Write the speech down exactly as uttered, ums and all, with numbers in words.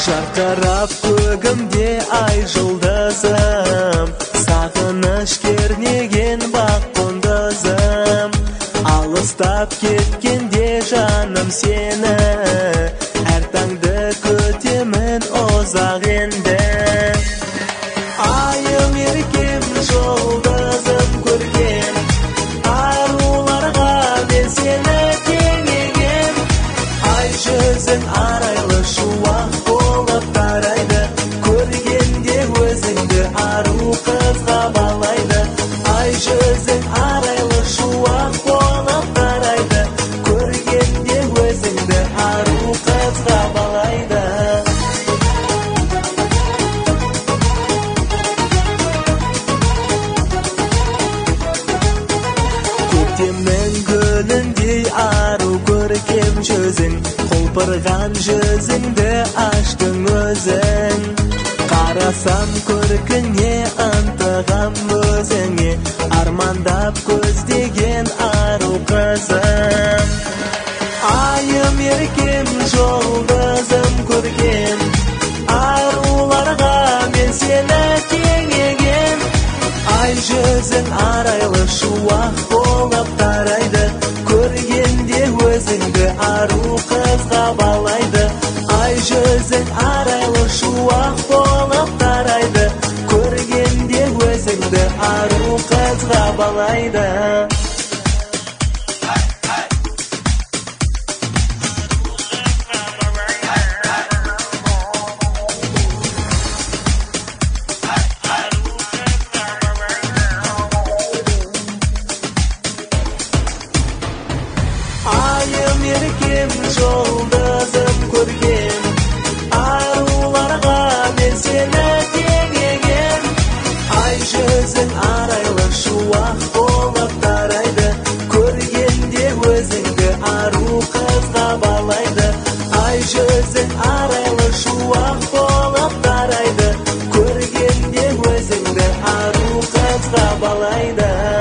Жарқырап көгімде ай жұлдызым, сағыныш кернеген бақ құндызым. Алыстап кеткенде жаным сені, әр таңды күтемін ұзақ енді. Айым еркем, жұлдызым көркем, аруларға мен сені теңеген. Ай жүзің арайлы шуақ болып тарайды, көргенде өзіңді ару қызға балайды. Ай жүзің арайлы шуақ болып тарайды, көргенде өзіңді ару қызға балайды. Көктемнің гүліндей ару көркем жүзің, құлпырған жүзіңді аштың өзің. Қарасам көркіңе ынтығам өзіңе, армандап көздеген ару қызым. Айым еркем, жұлдызым көркем, аруларға мен сені теңеген. Ай жүзің арайлы шуақ болып тарайды, көргенде өзіңді ару қызға балайды. Ай жүзің арайлы шуақ болып тарайды, көргенде өзіңді ару қызға балайды. Айым еркем, жұлдызым көркем, аруларға мен сені теңеген. Ай жүзің арайлы шуақ болып тарайды, көргенде өзіңді ару қызға балайды. Ай жүзің арайлы шуақ болып тарайды, көргенде өзіңді ару қызға балайды.